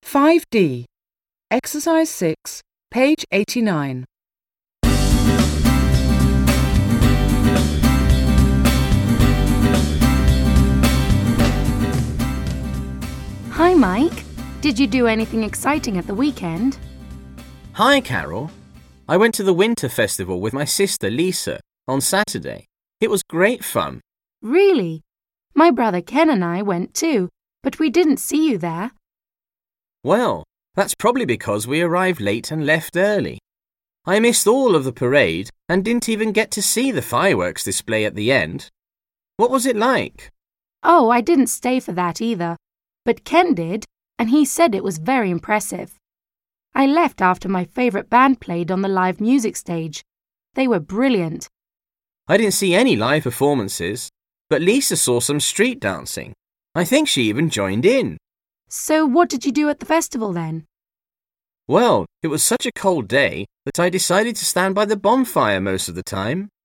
5D. Exercise 6, page 89. Hi, Mike. Did you do anything exciting at the weekend? Hi, Carol. I went to the Winter Festival with my sister Lisa on Saturday. It was great fun. Really? My brother Ken and I went too, but we didn't see you there. Well, that's probably because we arrived late and left early. I missed all of the parade and didn't even get to see the fireworks display at the end. What was it like? Oh, I didn't stay for that either, but Ken did, and he said it was very impressive. I left after my favourite band played on the live music stage. They were brilliant. I didn't see any live performances, but Lisa saw some street dancing. I think she even joined in. So what did you do at the festival then? Well, it was such a cold day that I decided to stand by the bonfire most of the time.